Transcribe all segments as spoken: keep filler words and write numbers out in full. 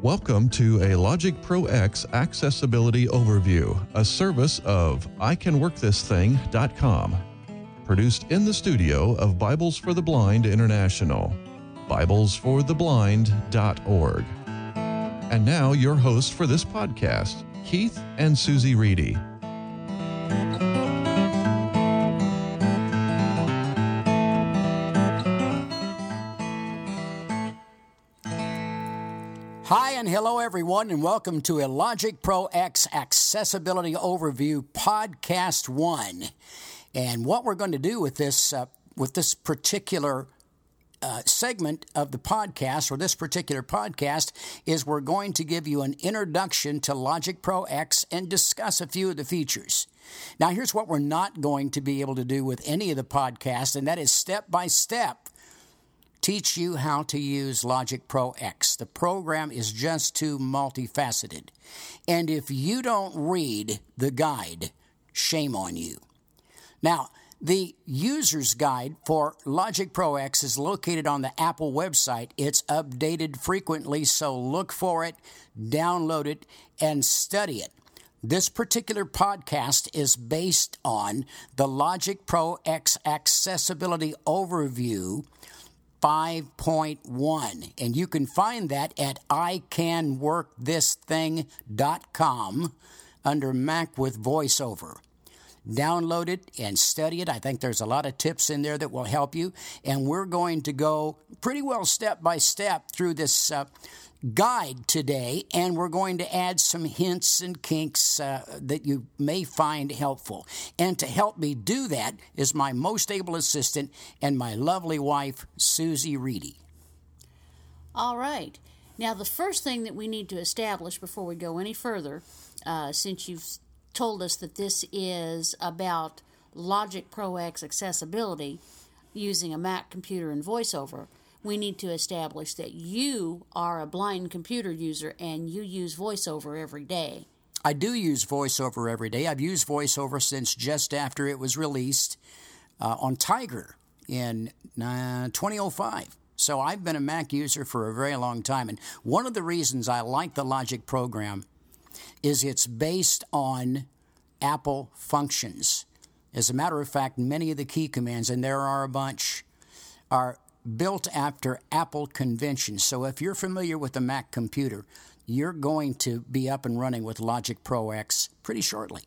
Welcome to a Logic Pro X Accessibility Overview, a service of I can work this thing dot com, produced in the studio of Bibles for the Blind International, Bibles for the blind dot org. And now your hosts for this podcast, Keith and Susie Reedy. Hi and hello everyone, and welcome to a Logic Pro X Accessibility Overview Podcast one. And what we're going to do with this uh, with this particular uh, segment of the podcast, or this particular podcast, is we're going to give you an introduction to Logic Pro X and discuss a few of the features. Now, here's what we're not going to be able to do with any of the podcasts, and that is step by step teach you how to use Logic Pro X. The program is just too multifaceted. And if you don't read the guide, shame on you. Now, the user's guide for Logic Pro X is located on the Apple website. It's updated frequently, so look for it, download it, and study it. This particular podcast is based on the Logic Pro X Accessibility Overview five point one, and you can find that at I can work this thing dot com under Mac with VoiceOver. Download it and study it. I think there's a lot of tips in there that will help you, and we're going to go pretty well step by step through this uh, guide today, and we're going to add some hints and kinks uh, that you may find helpful. And to help me do that is my most able assistant and my lovely wife, Susie Reedy. All right. Now, the first thing that we need to establish before we go any further, uh, since you've told us that this is about Logic Pro X accessibility using a Mac computer and VoiceOver, we need to establish that you are a blind computer user and you use VoiceOver every day. I do use VoiceOver every day. I've used VoiceOver since just after it was released uh, on Tiger in uh, twenty oh five. So I've been a Mac user for a very long time. And one of the reasons I like the Logic program is it's based on Apple functions. As a matter of fact, many of the key commands, and there are a bunch, are built after Apple conventions. So if you're familiar with the Mac computer, you're going to be up and running with Logic Pro X pretty shortly.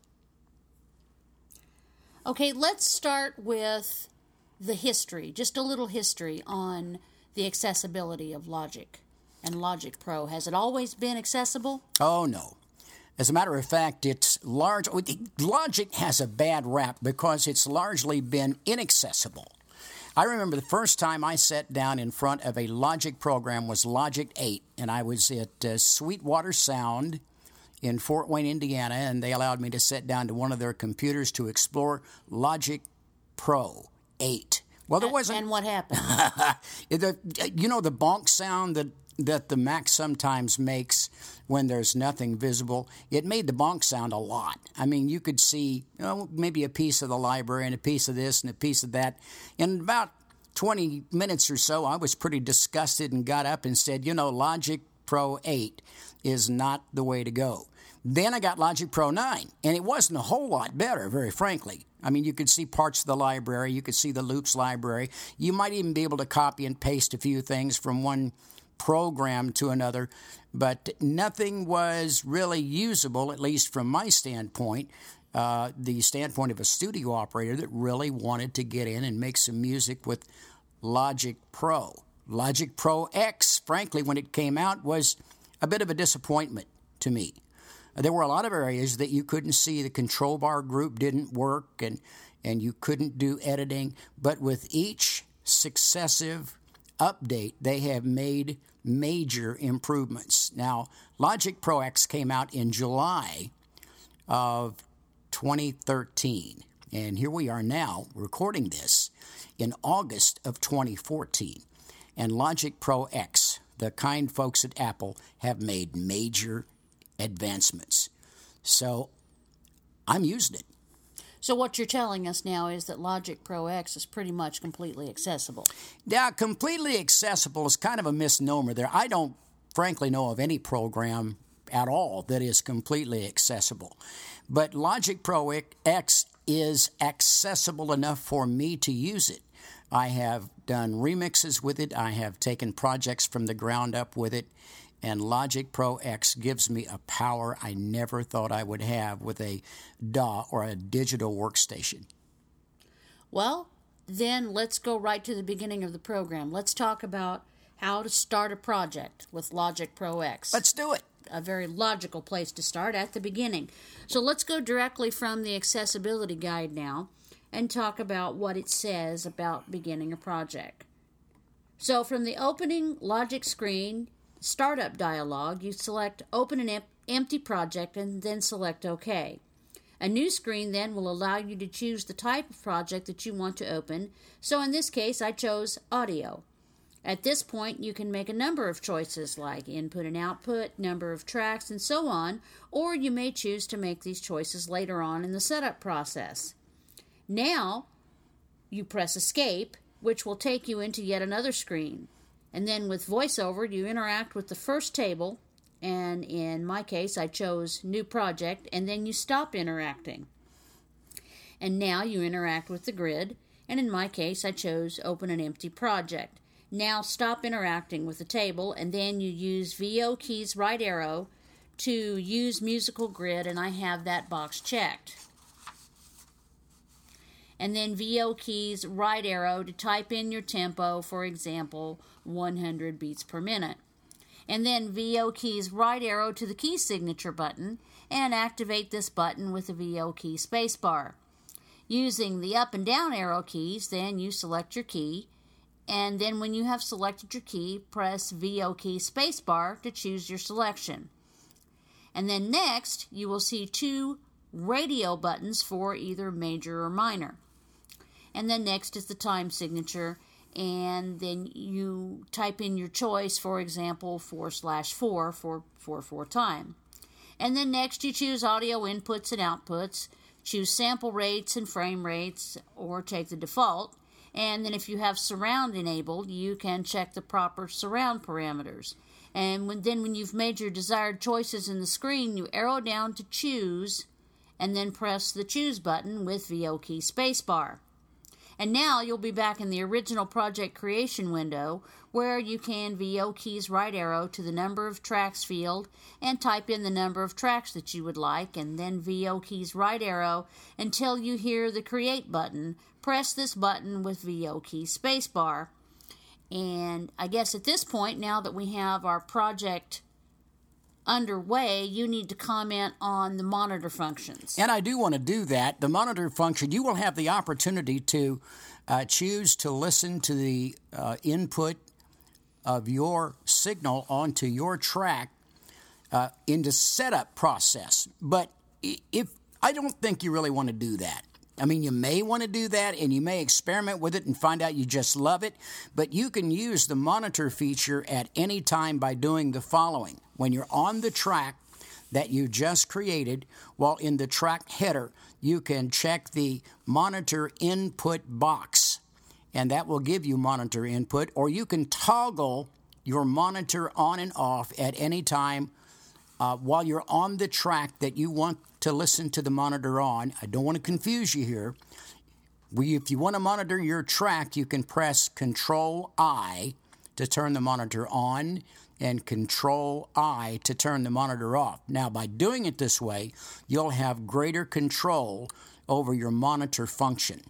Okay, let's start with the history, just a little history on the accessibility of Logic and Logic Pro. Has it always been accessible? Oh, no. As a matter of fact, it's large. Logic has a bad rap because it's largely been inaccessible. I remember the first time I sat down in front of a Logic program was Logic eight, and I was at uh, Sweetwater Sound in Fort Wayne, Indiana, and they allowed me to sit down to one of their computers to explore Logic Pro eight. Well, there wasn't. And what happened? the, you know the bonk sound that that the Mac sometimes makes when there's nothing visible? It made the bonk sound a lot. I mean, you could see you know, maybe a piece of the library and a piece of this and a piece of that. In about twenty minutes or so, I was pretty disgusted and got up and said, you know, Logic Pro eight is not the way to go. Then I got Logic Pro nine, and it wasn't a whole lot better, very frankly. I mean, you could see parts of the library. You could see the Loops library. You might even be able to copy and paste a few things from one program to another, but nothing was really usable, at least from my standpoint, uh, the standpoint of a studio operator that really wanted to get in and make some music with Logic Pro. Logic Pro X, frankly, when it came out, was a bit of a disappointment to me. There were a lot of areas that you couldn't see. The control bar group didn't work, and, and you couldn't do editing, but with each successive update, they have made major improvements. Now, Logic Pro X came out in July of twenty thirteen, and here we are now recording this in August of twenty fourteen. And Logic Pro X, the kind folks at Apple, have made major advancements. So I'm using it. So what you're telling us now is that Logic Pro X is pretty much completely accessible. Yeah, completely accessible is kind of a misnomer there. I don't frankly know of any program at all that is completely accessible. But Logic Pro X is accessible enough for me to use it. I have done remixes with it. I have taken projects from the ground up with it. And Logic Pro X gives me a power I never thought I would have with a D A W or a digital workstation. Well, then let's go right to the beginning of the program. Let's talk about how to start a project with Logic Pro X. Let's do it. A very logical place to start at the beginning. So let's go directly from the accessibility guide now and talk about what it says about beginning a project. So from the opening Logic screen, startup dialog, you select Open an em- Empty Project and then select OK. A new screen then will allow you to choose the type of project that you want to open. So in this case, I chose audio. At this point, you can make a number of choices like input and output, number of tracks, and so on, or you may choose to make these choices later on in the setup process. Now, you press Escape, which will take you into yet another screen. And then with VoiceOver, you interact with the first table, and in my case, I chose New Project, and then you stop interacting. And now you interact with the grid, and in my case, I chose Open an Empty Project. Now stop interacting with the table, and then you use V O keys right arrow to use musical grid, and I have that box checked. And then V O keys right arrow to type in your tempo, for example, one hundred beats per minute. And then V O keys right arrow to the key signature button, and activate this button with the V O key spacebar. Using the up and down arrow keys, then you select your key, and then when you have selected your key, press V O key spacebar to choose your selection. And then next, you will see two radio buttons for either major or minor. And then next is the time signature, and then you type in your choice, for example, four slash four for four four time. And then next you choose audio inputs and outputs, choose sample rates and frame rates, or take the default. And then if you have surround enabled, you can check the proper surround parameters. And when, then when you've made your desired choices in the screen, you arrow down to choose, and then press the choose button with V O key spacebar. And now you'll be back in the original project creation window, where you can V O keys right arrow to the number of tracks field and type in the number of tracks that you would like, and then V O keys right arrow until you hear the create button. Press this button with V O key spacebar. And I guess at this point, now that we have our project underway, you need to comment on the monitor functions. And I do want to do that. The monitor function, you will have the opportunity to uh, choose to listen to the uh, input of your signal onto your track uh, in the setup process. But if I don't think you really want to do that. I mean, you may want to do that, and you may experiment with it and find out you just love it, but you can use the monitor feature at any time by doing the following. When you're on the track that you just created, while in the track header, you can check the monitor input box, and that will give you monitor input, or you can toggle your monitor on and off at any time uh, while you're on the track that you want to listen to the monitor on. I don't want to confuse you here. We, if you want to monitor your track, you can press Control I to turn the monitor on and Control I to turn the monitor off. Now, by doing it this way, you'll have greater control over your monitor function.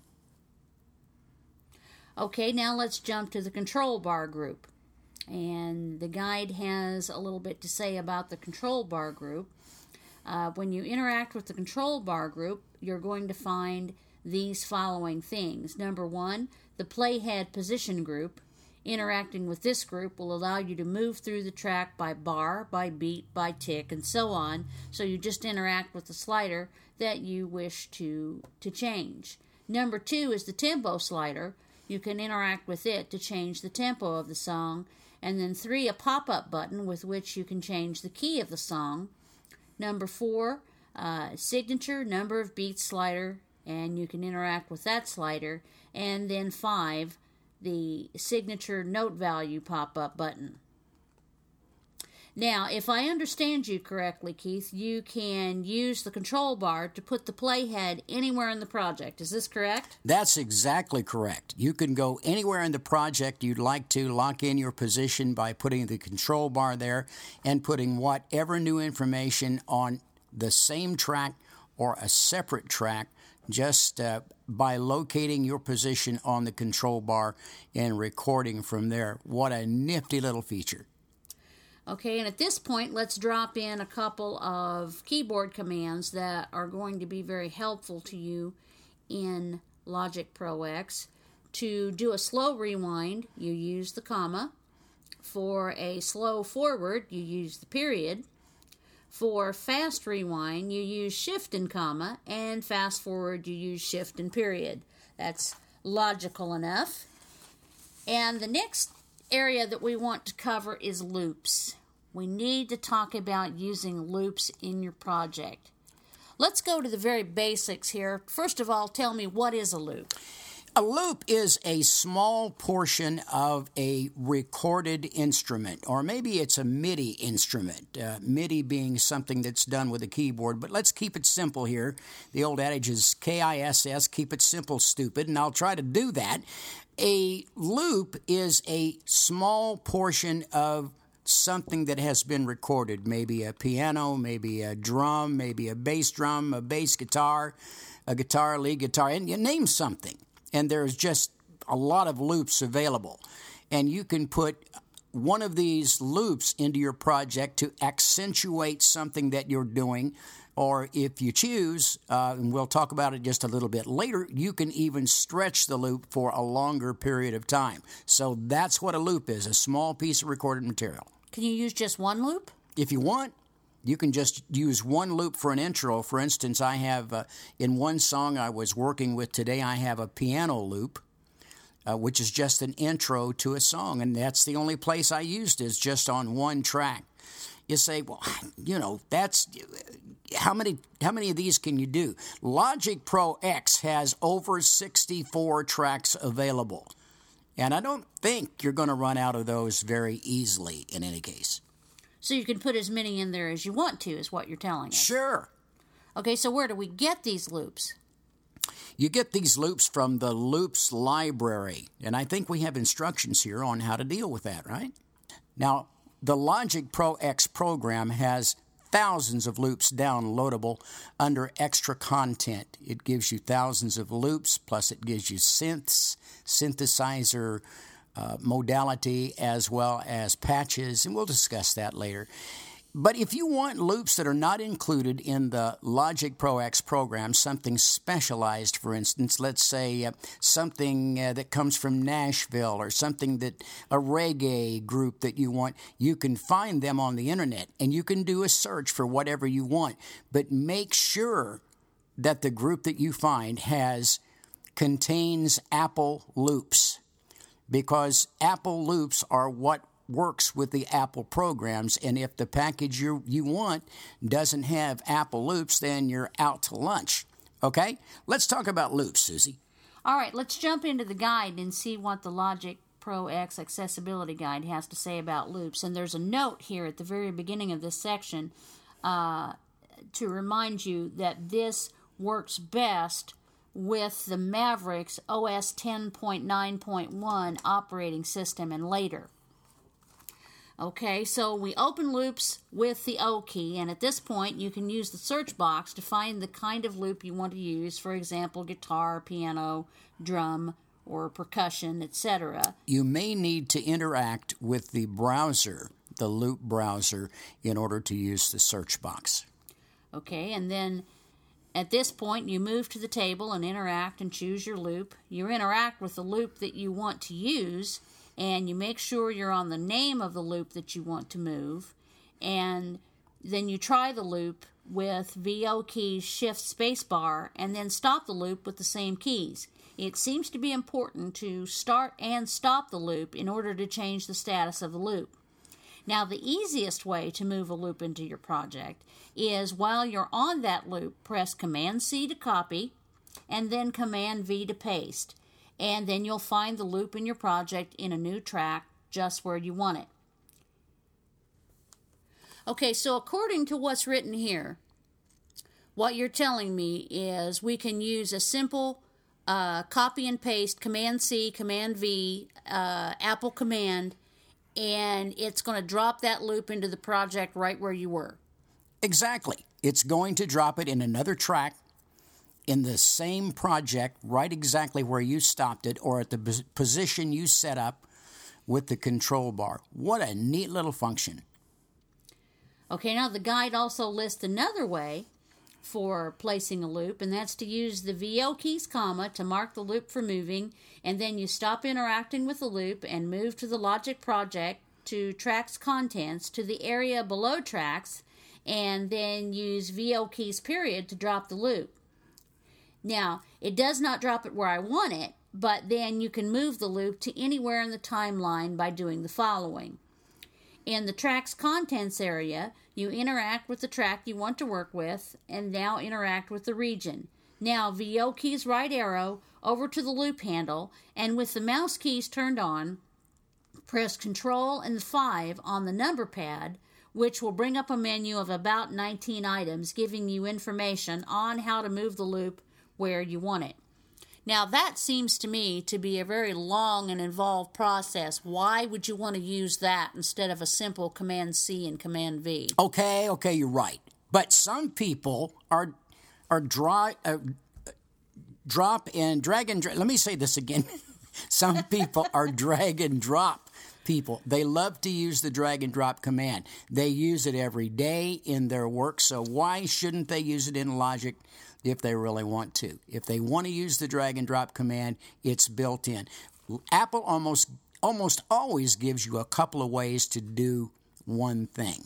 Okay, now let's jump to the control bar group. And the guide has a little bit to say about the control bar group. Uh, when you interact with the control bar group, you're going to find these following things. Number one, the playhead position group. Interacting with this group will allow you to move through the track by bar, by beat, by tick, and so on. So you just interact with the slider that you wish to, to change. Number two is the tempo slider. You can interact with it to change the tempo of the song. And then three, a pop-up button with which you can change the key of the song. Number four, uh, signature, number of beats slider, and you can interact with that slider. And then five, the signature note value pop-up button. Now, if I understand you correctly, Keith, you can use the control bar to put the playhead anywhere in the project. Is this correct? That's exactly correct. You can go anywhere in the project you'd like to, lock in your position by putting the control bar there and putting whatever new information on the same track or a separate track just uh, by locating your position on the control bar and recording from there. What a nifty little feature. Okay, and at this point, let's drop in a couple of keyboard commands that are going to be very helpful to you in Logic Pro X. To do a slow rewind, you use the comma. For a slow forward, you use the period. For fast rewind, you use shift and comma, and fast forward, you use shift and period. That's logical enough. And the next area that we want to cover is loops. We need to talk about using loops in your project. Let's go to the very basics here. First of all, tell me, what is a loop? A loop is a small portion of a recorded instrument, or maybe it's a MIDI instrument, uh, MIDI being something that's done with a keyboard. But let's keep it simple here. The old adage is K I S S, keep it simple, stupid, and I'll try to do that. A loop is a small portion of something that has been recorded, maybe a piano, maybe a drum, maybe a bass drum, a bass guitar, a guitar, lead guitar, and you name something. And there's just a lot of loops available. And you can put one of these loops into your project to accentuate something that you're doing. Or if you choose, uh, and we'll talk about it just a little bit later, you can even stretch the loop for a longer period of time. So that's what a loop is, a small piece of recorded material. Can you use just one loop? If you want, you can just use one loop for an intro. For instance, I have, uh, in one song I was working with today, I have a piano loop, uh, which is just an intro to a song. And that's the only place I used, is just on one track. You say, well, you know, that's... How many how many of these can you do? Logic Pro X has over sixty-four tracks available. And I don't think you're going to run out of those very easily in any case. So you can put as many in there as you want to, is what you're telling us. Sure. Okay, so where do we get these loops? You get these loops from the Loops library. And I think we have instructions here on how to deal with that, right? Now, the Logic Pro X program has thousands of loops downloadable under extra content. It gives you thousands of loops, plus it gives you synths, synthesizer uh, modality, as well as patches, and we'll discuss that later. But if you want loops that are not included in the Logic Pro X program, something specialized, for instance, let's say uh, something uh, that comes from Nashville, or something that a reggae group that you want, you can find them on the internet and you can do a search for whatever you want. But make sure that the group that you find has contains Apple loops, because Apple loops are what works with the Apple programs, and if the package you you want doesn't have Apple loops, then you're out to lunch. Okay? Let's talk about loops, Susie. All right, let's jump into the guide and see what the Logic Pro X Accessibility Guide has to say about loops. And there's a note here at the very beginning of this section uh, to remind you that this works best with the Mavericks O S ten point nine point one operating system and later. Okay, so we open loops with the O key, and at this point you can use the search box to find the kind of loop you want to use, for example, guitar, piano, drum, or percussion, et cetera. You may need to interact with the browser, the loop browser, in order to use the search box. Okay, and then at this point you move to the table and interact and choose your loop. You interact with the loop that you want to use, and you make sure you're on the name of the loop that you want to move, and then you try the loop with V O keys, shift, spacebar, and then stop the loop with the same keys. It seems to be important to start and stop the loop in order to change the status of the loop. Now, the easiest way to move a loop into your project is, while you're on that loop, press Command C to copy, and then Command V to paste. And then you'll find the loop in your project in a new track just where you want it. Okay, so according to what's written here, what you're telling me is we can use a simple uh, copy and paste, Command-C, Command-V, uh, Apple command, and it's going to drop that loop into the project right where you were. Exactly. It's going to drop it in another track in the same project, right exactly where you stopped it, or at the position you set up with the control bar. What a neat little function. Okay, now the guide also lists another way for placing a loop, and that's to use the V O keys, comma, to mark the loop for moving, and then you stop interacting with the loop and move to the Logic project, to tracks contents, to the area below tracks, and then use V O keys, period, to drop the loop. Now, it does not drop it where I want it, but then you can move the loop to anywhere in the timeline by doing the following. In the track's contents area, you interact with the track you want to work with, and now interact with the region. Now, V O keys right arrow over to the loop handle, and with the mouse keys turned on, press Control and five on the number pad, which will bring up a menu of about nineteen items, giving you information on how to move the loop where you want it. Now, that seems to me to be a very long and involved process. Why would you want to use that instead of a simple Command-C and Command-V? Okay, okay, you're right. But some people are are dry, uh, drop and drag and drop. Let me say this again. Some people are drag and drop people. They love to use the drag and drop command. They use it every day in their work, so why shouldn't they use it in Logic if they really want to? If they want to use the drag and drop command, it's built in. Apple almost almost always gives you a couple of ways to do one thing.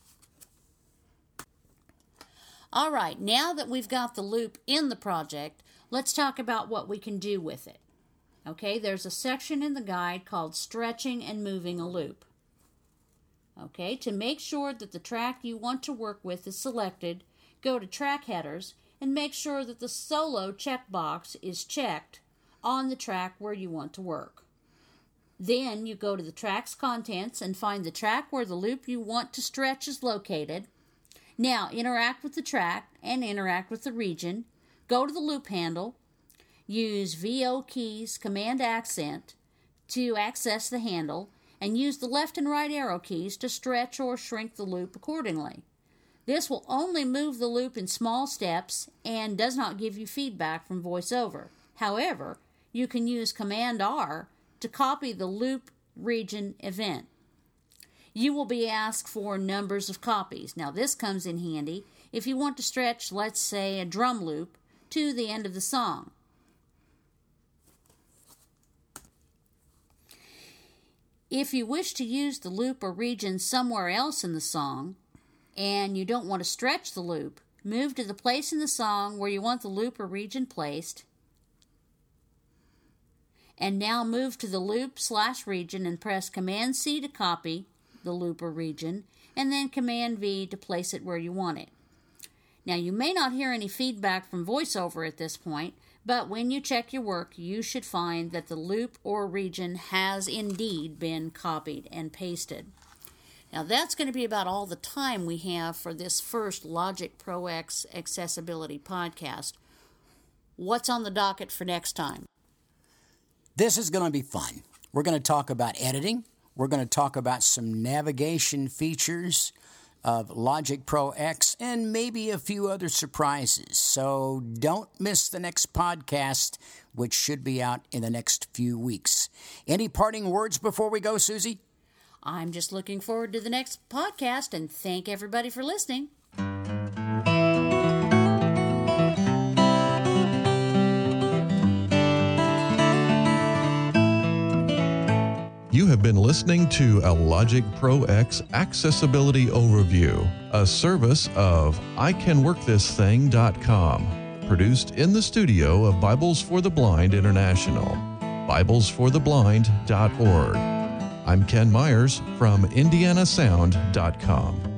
All right, now that we've got the loop in the project, let's talk about what we can do with it. Okay, there's a section in the guide called Stretching and Moving a Loop. Okay, to make sure that the track you want to work with is selected, go to Track Headers and make sure that the Solo checkbox is checked on the track where you want to work. Then you go to the track's contents and find the track where the loop you want to stretch is located. Now interact with the track and interact with the region. Go to the loop handle. Use V O keys, Command Accent to access the handle, and use the left and right arrow keys to stretch or shrink the loop accordingly. This will only move the loop in small steps and does not give you feedback from VoiceOver. However, you can use Command R to copy the loop region event. You will be asked for numbers of copies. Now, this comes in handy if you want to stretch, let's say, a drum loop to the end of the song. If you wish to use the loop or region somewhere else in the song, and you don't want to stretch the loop, move to the place in the song where you want the loop or region placed, and now move to the loop slash region and press Command-C to copy the loop or region, and then Command-V to place it where you want it. Now, you may not hear any feedback from VoiceOver at this point, but when you check your work, you should find that the loop or region has indeed been copied and pasted. Now, that's going to be about all the time we have for this first Logic Pro X Accessibility Podcast. What's on the docket for next time? This is going to be fun. We're going to talk about editing. We're going to talk about some navigation features of Logic Pro X and maybe a few other surprises. So don't miss the next podcast, which should be out in the next few weeks. Any parting words before we go, Susie? I'm just looking forward to the next podcast, and thank everybody for listening. You have been listening to a Logic Pro X Accessibility Overview, a service of I can work this thing dot com, produced in the studio of Bibles for the Blind International, Bibles for the blind dot org. I'm Ken Myers from Indiana Sound dot com.